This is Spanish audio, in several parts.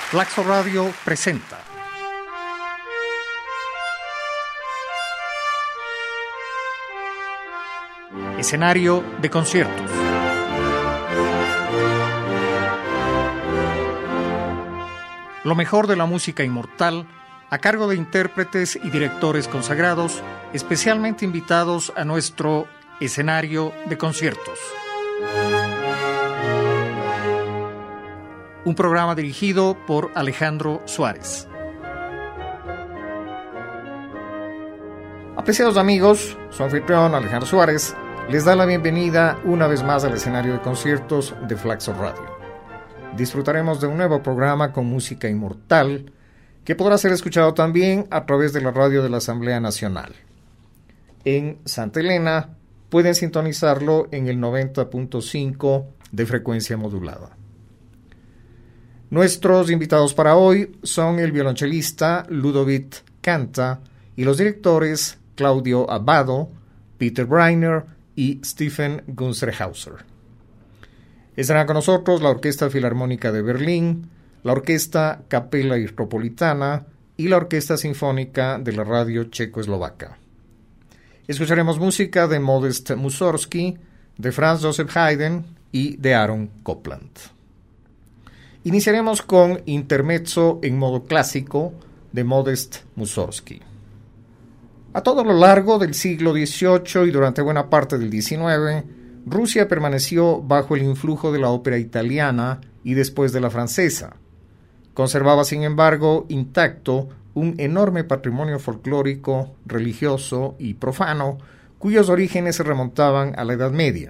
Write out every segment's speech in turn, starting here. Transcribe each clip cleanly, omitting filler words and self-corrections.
Flaxo Radio presenta Escenario de conciertos. Lo mejor de la música inmortal a cargo de intérpretes y directores consagrados, especialmente invitados a nuestro escenario de conciertos. Un programa dirigido por Alejandro Suárez. Apreciados amigos, su anfitrión Alejandro Suárez les da la bienvenida una vez más al escenario de conciertos de Flaxo Radio. Disfrutaremos de un nuevo programa con música inmortal que podrá ser escuchado también a través de la radio de la Asamblea Nacional. En Santa Elena pueden sintonizarlo en el 90.5 de frecuencia modulada. Nuestros invitados para hoy son el violonchelista Ludovic Canta y los directores Claudio Abbado, Peter Breiner y Stephen Gunsterhauser. Estarán con nosotros la Orquesta Filarmónica de Berlín, la Orquesta Capella Metropolitana y la Orquesta Sinfónica de la Radio Checoslovaca. Escucharemos música de Modest Mussorgsky, de Franz Joseph Haydn y de Aaron Copland. Iniciaremos con Intermezzo en modo clásico de Modest Mussorgsky. A todo lo largo del siglo XVIII y durante buena parte del XIX, Rusia permaneció bajo el influjo de la ópera italiana y después de la francesa. Conservaba, sin embargo, intacto un enorme patrimonio folclórico, religioso y profano, cuyos orígenes se remontaban a la Edad Media.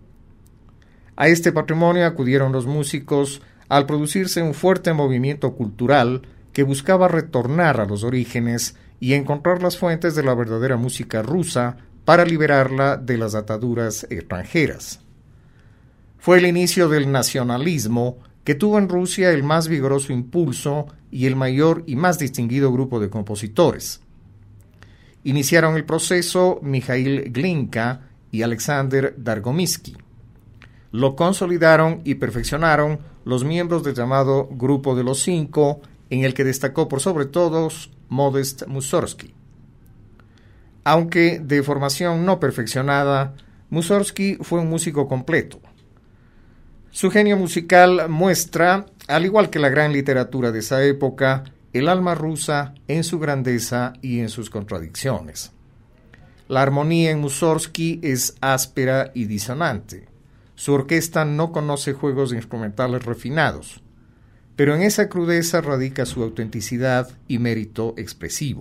A este patrimonio acudieron los músicos al producirse un fuerte movimiento cultural que buscaba retornar a los orígenes y encontrar las fuentes de la verdadera música rusa para liberarla de las ataduras extranjeras. Fue el inicio del nacionalismo que tuvo en Rusia el más vigoroso impulso y el mayor y más distinguido grupo de compositores. Iniciaron el proceso Mikhail Glinka y Alexander Dargomisky. Lo consolidaron y perfeccionaron los miembros del llamado Grupo de los Cinco, en el que destacó por sobre todos Modest Mussorgsky. Aunque de formación no perfeccionada, Mussorgsky fue un músico completo. Su genio musical muestra, al igual que la gran literatura de esa época, el alma rusa en su grandeza y en sus contradicciones. La armonía en Mussorgsky es áspera y disonante. Su orquesta no conoce juegos instrumentales refinados, pero en esa crudeza radica su autenticidad y mérito expresivo.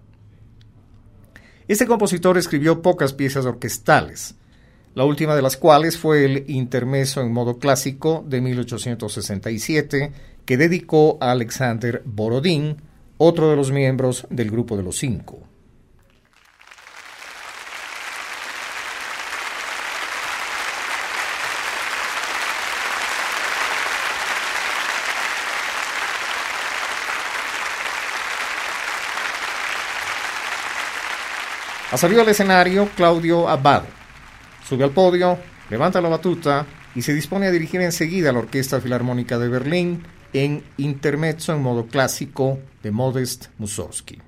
Este compositor escribió pocas piezas orquestales, la última de las cuales fue el Intermezzo en modo clásico de 1867, que dedicó a Alexander Borodín, otro de los miembros del Grupo de los Cinco. Ha salido al escenario Claudio Abbado. Sube al podio, levanta la batuta y se dispone a dirigir enseguida la Orquesta Filarmónica de Berlín en Intermezzo en modo clásico de Modest Mussorgsky.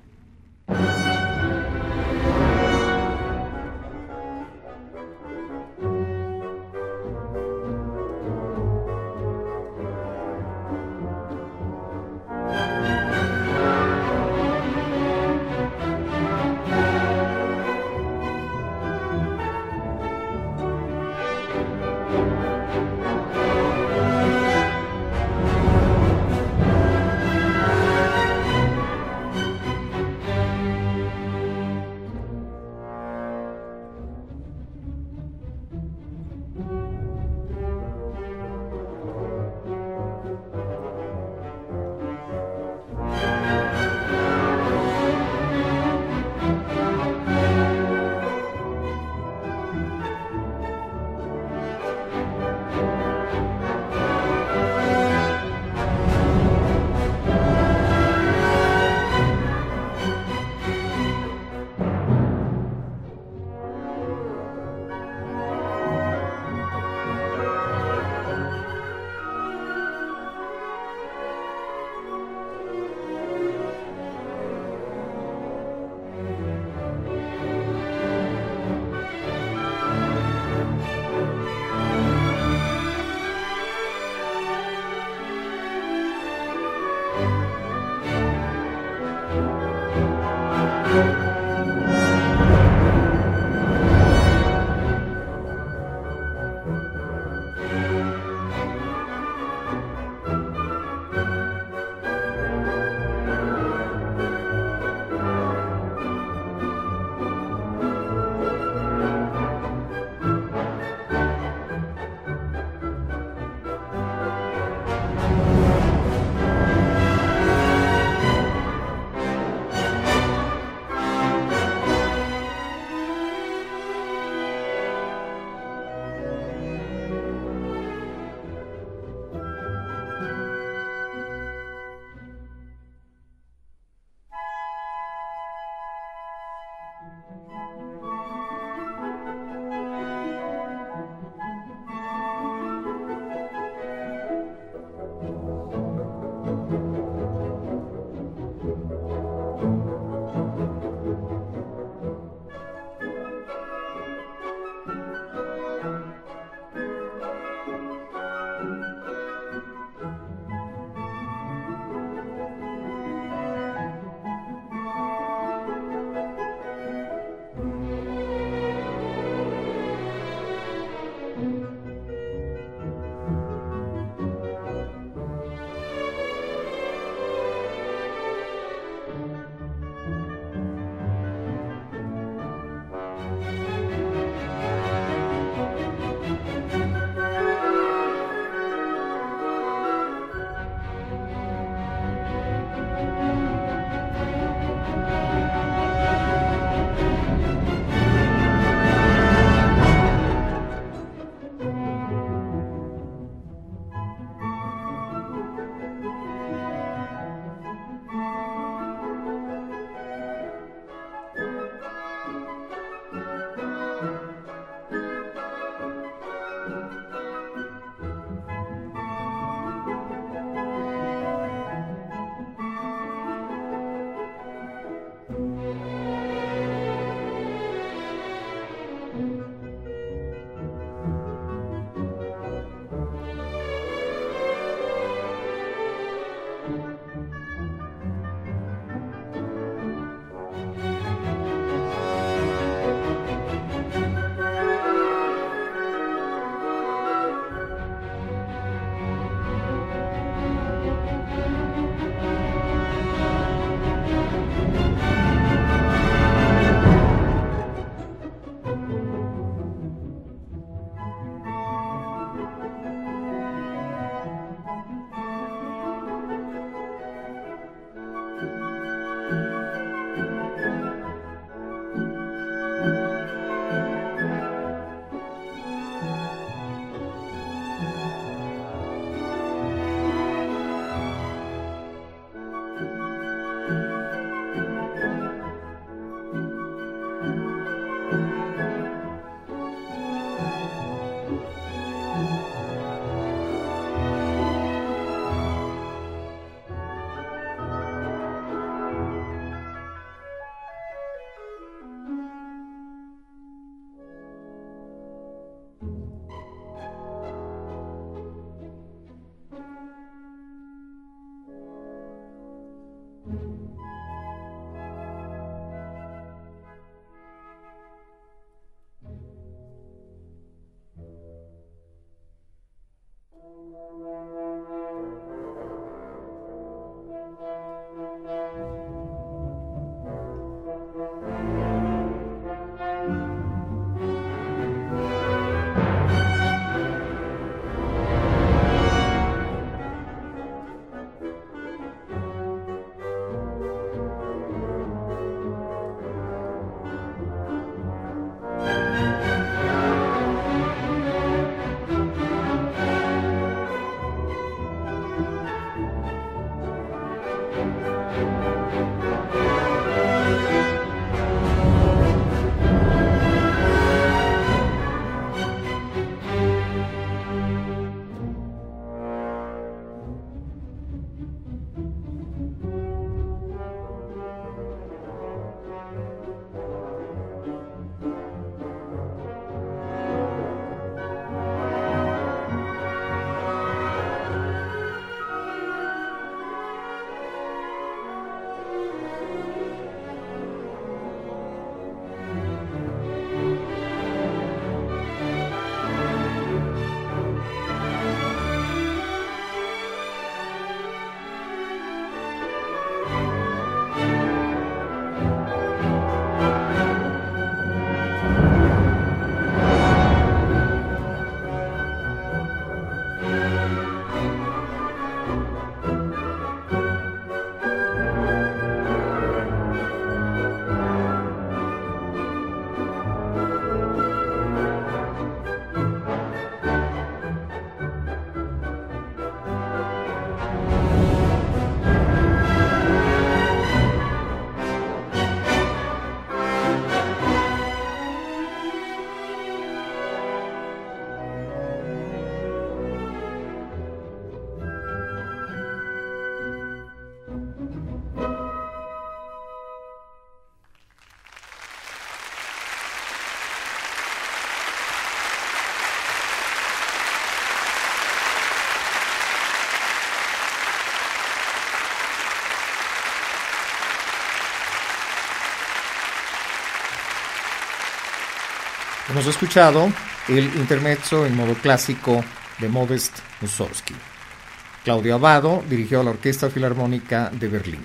Hemos escuchado el intermezzo en modo clásico de Modest Mussorgsky. Claudio Abbado dirigió a la Orquesta Filarmónica de Berlín.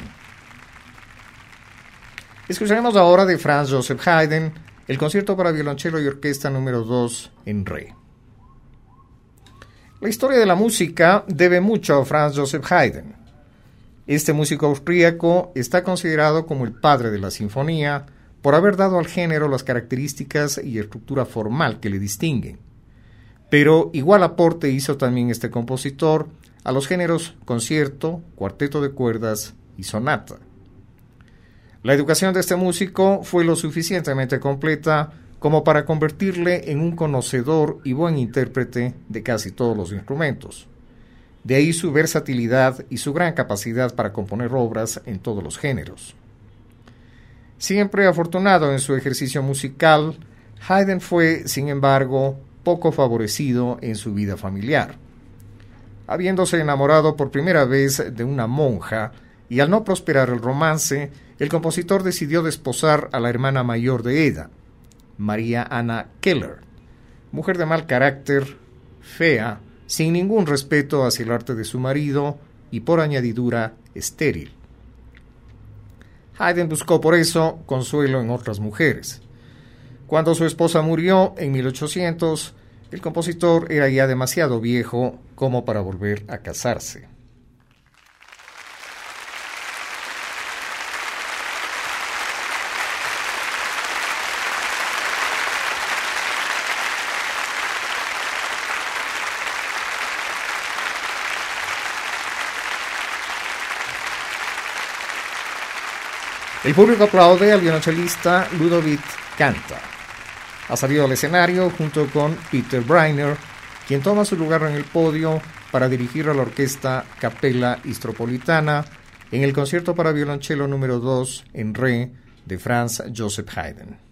Escucharemos ahora de Franz Joseph Haydn el concierto para violonchelo y orquesta número 2 en re. La historia de la música debe mucho a Franz Joseph Haydn. Este músico austríaco está considerado como el padre de la sinfonía por haber dado al género las características y estructura formal que le distinguen. Pero igual aporte hizo también este compositor a los géneros concierto, cuarteto de cuerdas y sonata. La educación de este músico fue lo suficientemente completa como para convertirle en un conocedor y buen intérprete de casi todos los instrumentos. De ahí su versatilidad y su gran capacidad para componer obras en todos los géneros. Siempre afortunado en su ejercicio musical, Haydn fue, sin embargo, poco favorecido en su vida familiar. Habiéndose enamorado por primera vez de una monja y al no prosperar el romance, el compositor decidió desposar a la hermana mayor de Eda, María Anna Keller, mujer de mal carácter, fea, sin ningún respeto hacia el arte de su marido y por añadidura estéril. Haydn buscó por eso consuelo en otras mujeres. Cuando su esposa murió en 1800, el compositor era ya demasiado viejo como para volver a casarse. El público aplaude al violonchelista Ludovic Canta. Ha salido al escenario junto con Peter Breiner, quien toma su lugar en el podio para dirigir a la orquesta Capella Istropolitana en el concierto para violonchelo número 2 en re de Franz Joseph Haydn.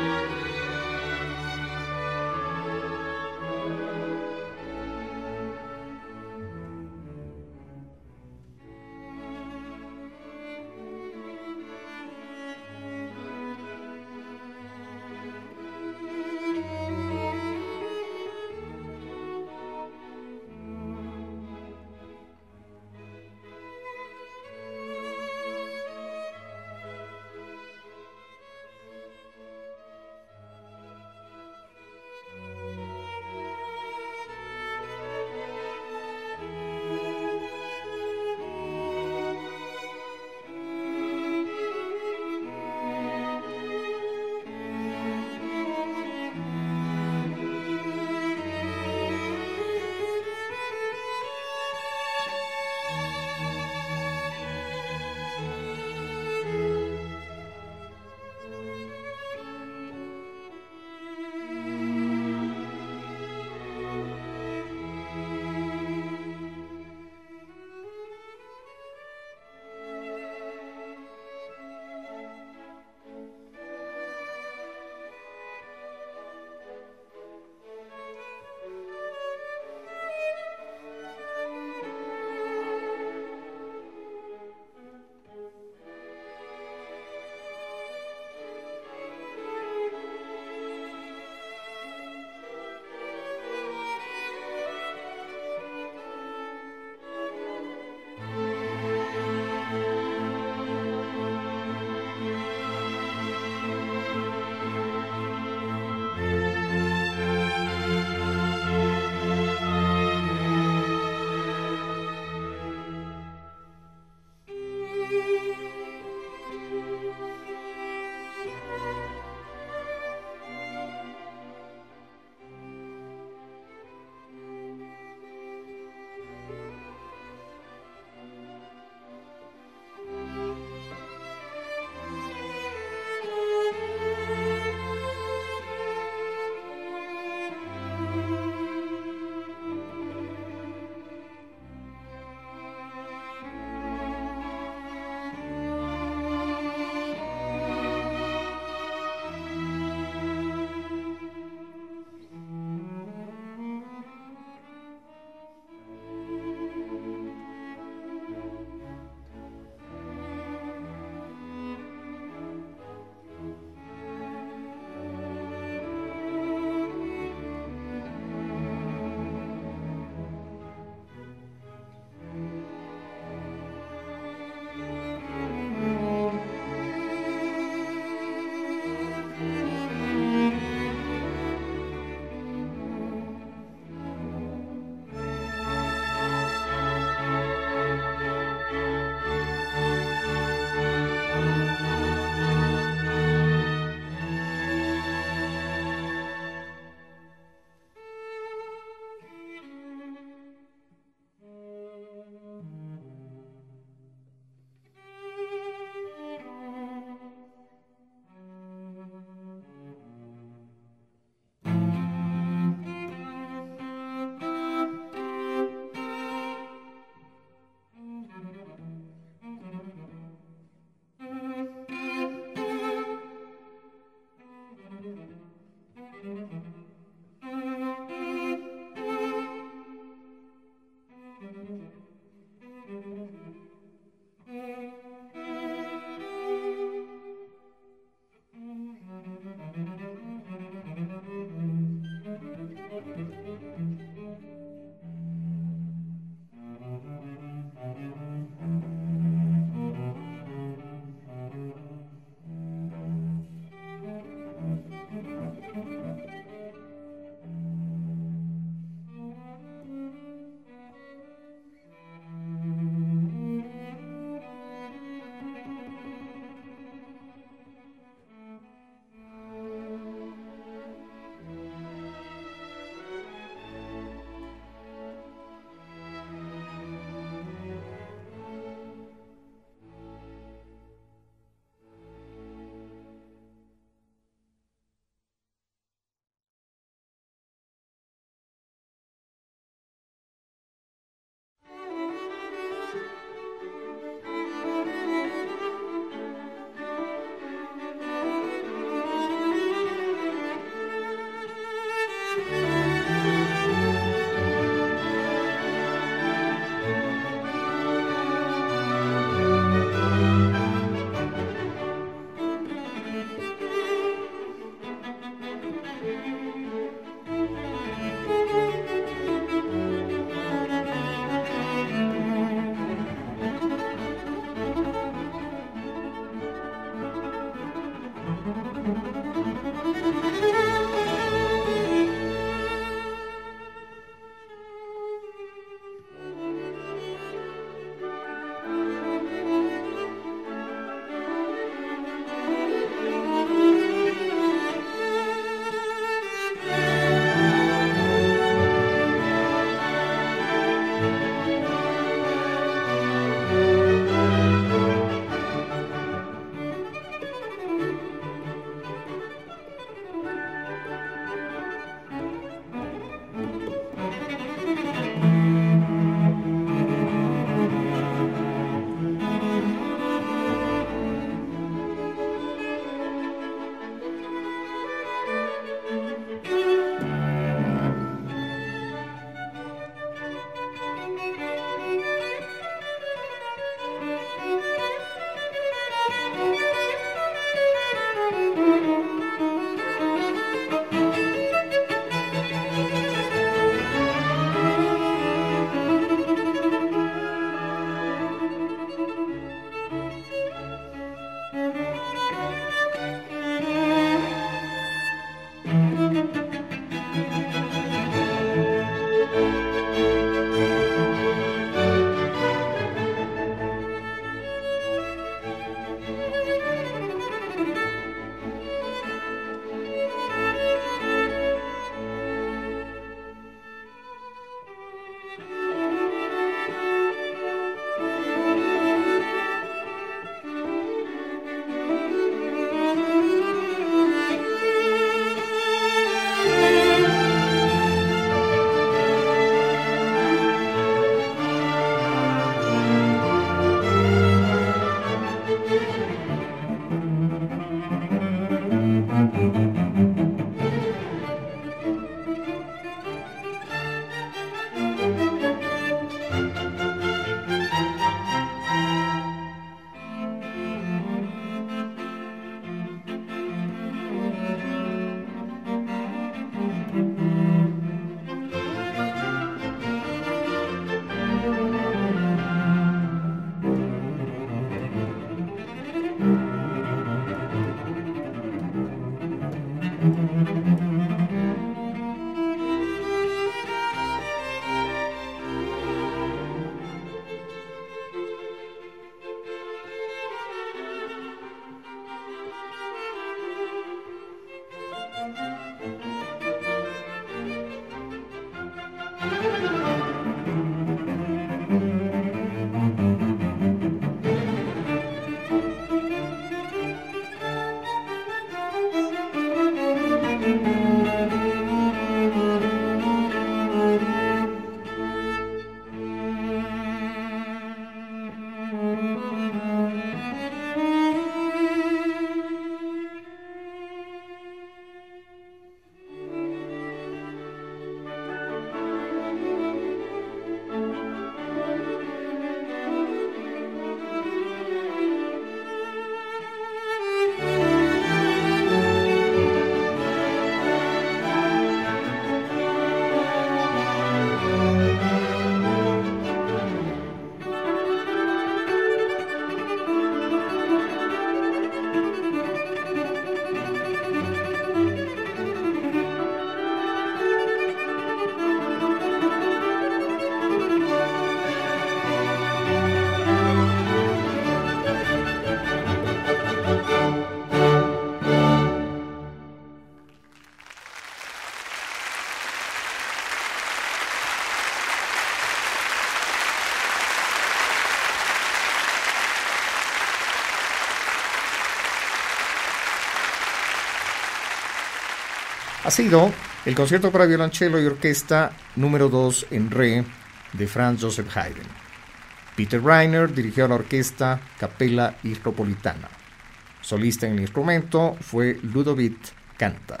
ha sido el concierto para violonchelo y orquesta número 2 en re de Franz Joseph Haydn. Peter Reiner dirigió la orquesta Capella Irropolitana. Solista en el instrumento fue Ludovic Canta.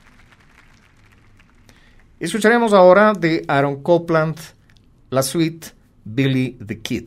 Escucharemos ahora de Aaron Copland la suite Billy the Kid.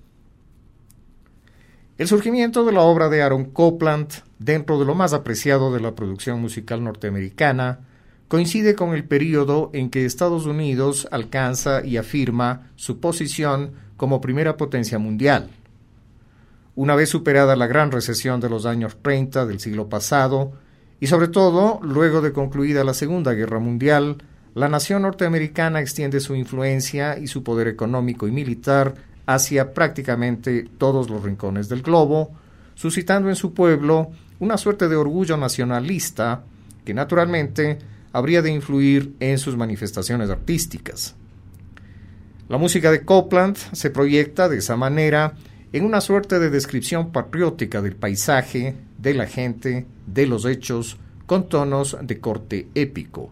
El surgimiento de la obra de Aaron Copland, dentro de lo más apreciado de la producción musical norteamericana, coincide con el período en que Estados Unidos alcanza y afirma su posición como primera potencia mundial. Una vez superada la gran recesión de los años 30 del siglo pasado, y sobre todo luego de concluida la Segunda Guerra Mundial, la nación norteamericana extiende su influencia y su poder económico y militar hacia prácticamente todos los rincones del globo, suscitando en su pueblo una suerte de orgullo nacionalista que naturalmente habría de influir en sus manifestaciones artísticas. La música de Copland se proyecta de esa manera en una suerte de descripción patriótica del paisaje, de la gente, de los hechos, con tonos de corte épico.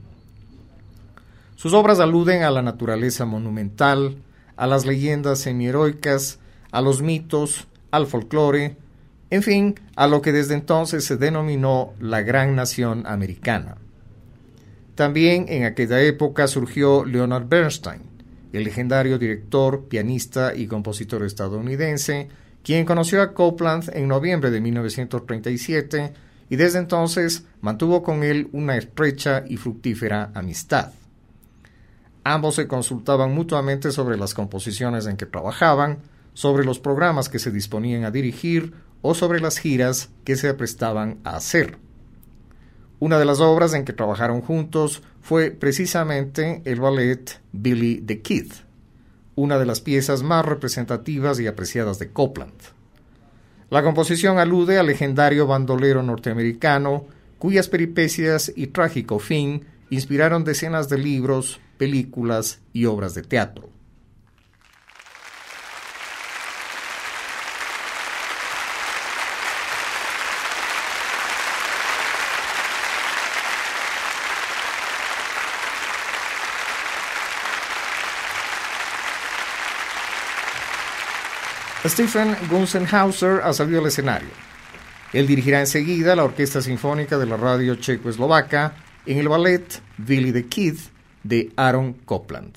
Sus obras aluden a la naturaleza monumental, a las leyendas semiheroicas, a los mitos, al folclore, en fin, a lo que desde entonces se denominó la gran nación americana. También en aquella época surgió Leonard Bernstein, el legendario director, pianista y compositor estadounidense, quien conoció a Copland en noviembre de 1937 y desde entonces mantuvo con él una estrecha y fructífera amistad. Ambos se consultaban mutuamente sobre las composiciones en que trabajaban, sobre los programas que se disponían a dirigir o sobre las giras que se aprestaban a hacer. Una de las obras en que trabajaron juntos fue precisamente el ballet Billy the Kid, una de las piezas más representativas y apreciadas de Copland. La composición alude al legendario bandolero norteamericano, cuyas peripecias y trágico fin inspiraron decenas de libros, películas y obras de teatro. Stephen Gunzenhauser ha salido al escenario. Él dirigirá enseguida la Orquesta Sinfónica de la Radio Checoslovaca en el ballet Billy the Kid de Aaron Copland.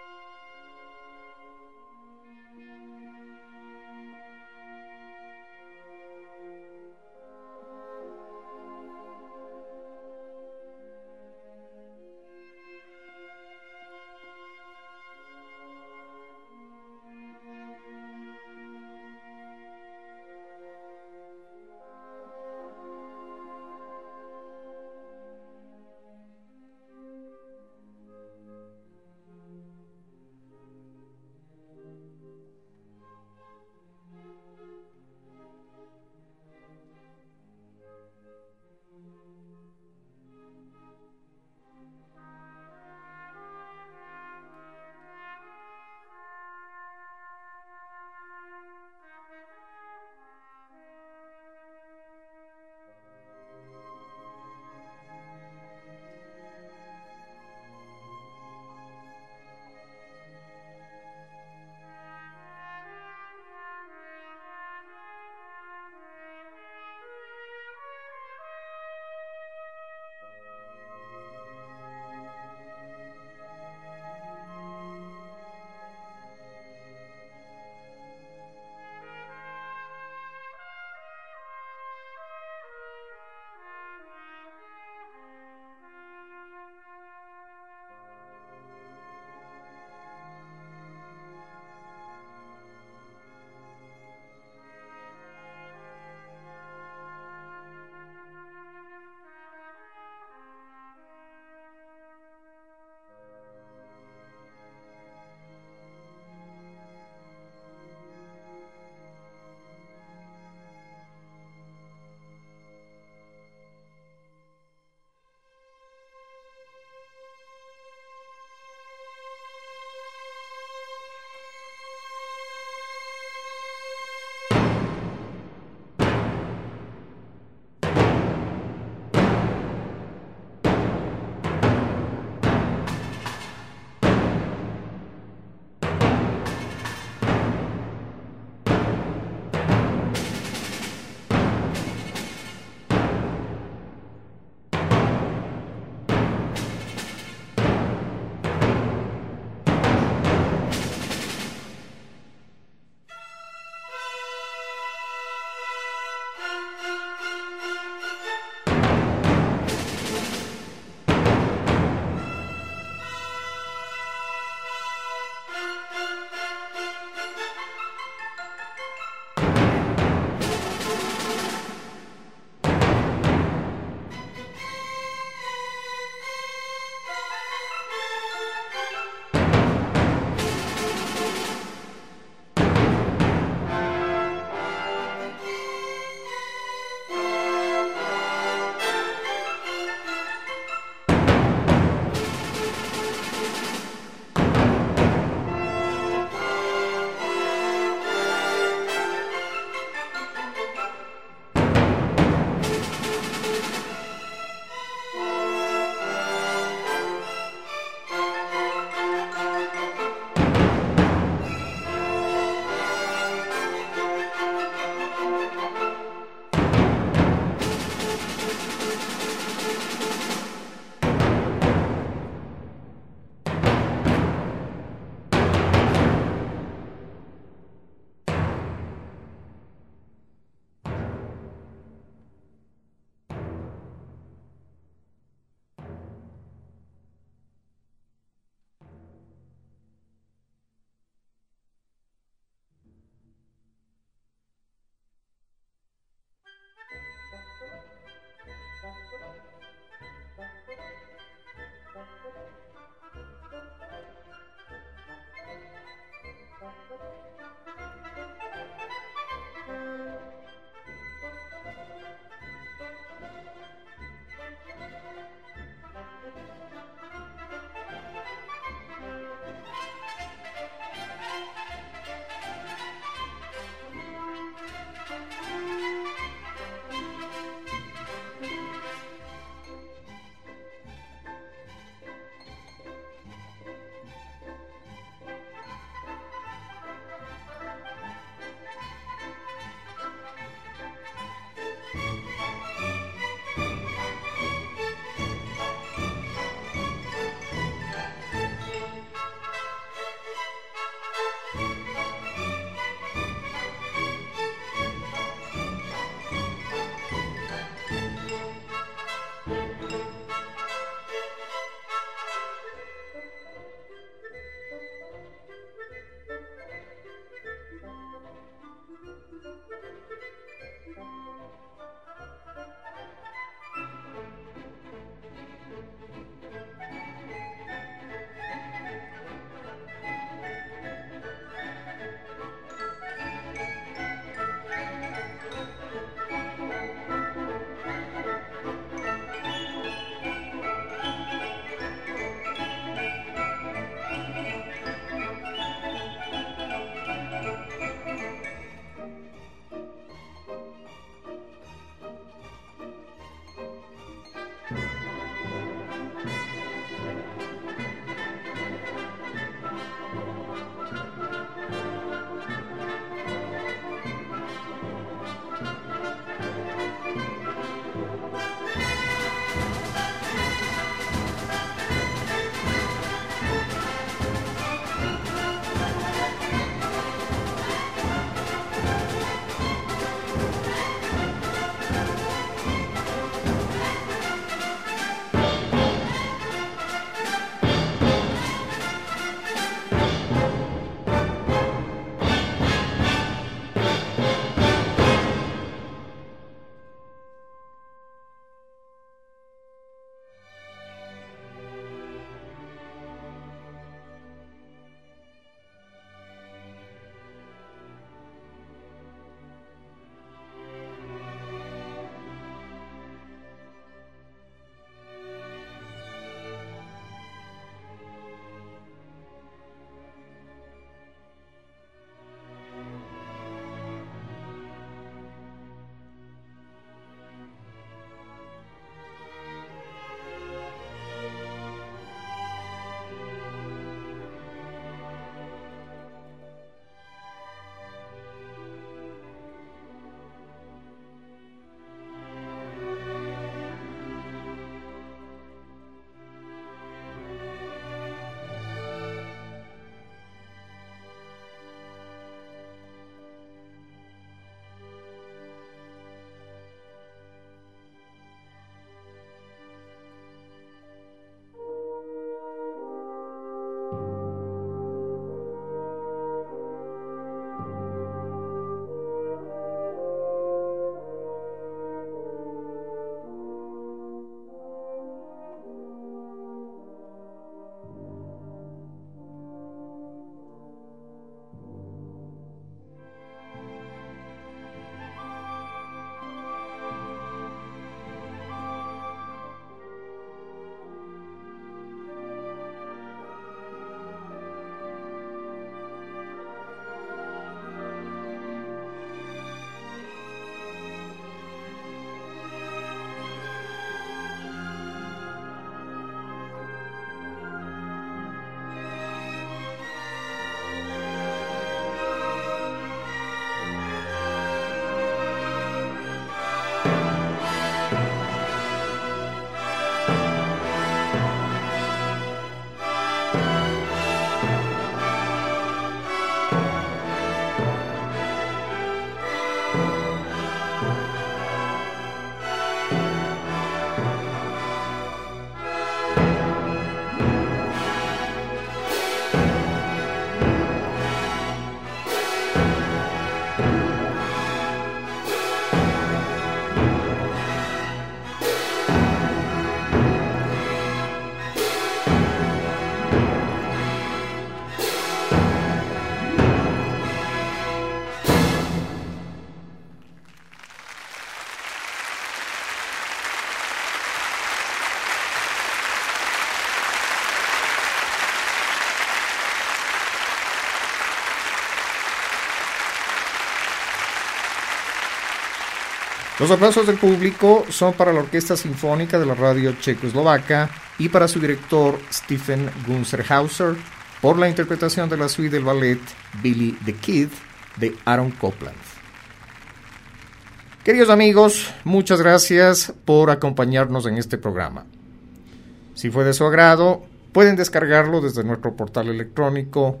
Los aplausos del público son para la Orquesta Sinfónica de la Radio Checoslovaca y para su director Stephen Gunzerhauser por la interpretación de la suite del ballet Billy the Kid de Aaron Copland. Queridos amigos, muchas gracias por acompañarnos en este programa. Si fue de su agrado, pueden descargarlo desde nuestro portal electrónico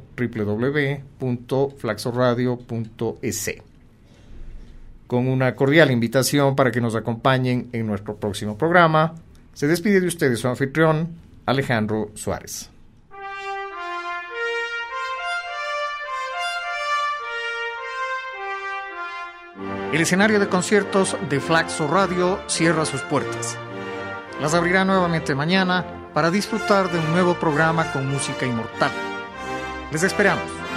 www.flaxoradio.es. Con una cordial invitación para que nos acompañen en nuestro próximo programa, se despide de ustedes su anfitrión, Alejandro Suárez. El escenario de conciertos de Flaxo Radio cierra sus puertas. Las abrirá nuevamente mañana para disfrutar de un nuevo programa con música inmortal. Les esperamos.